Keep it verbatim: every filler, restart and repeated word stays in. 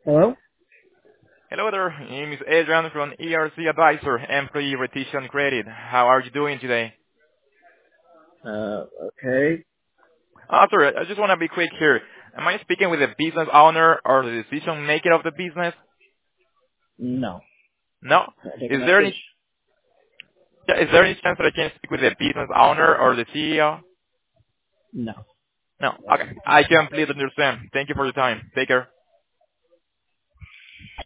Hello? Hello there. My name is Adrian from E R C Advisor, Employee Retention Credit. How are you doing today? Uh, okay. Uh, sir, I just want to be quick here. Am I speaking with the business owner or the decision maker of the business? No. No? Can I take a Is there message? any yeah, is there any chance that I can speak with the business owner or the C E O? No. No. Okay. I completely understand. Thank you for your time. Take care.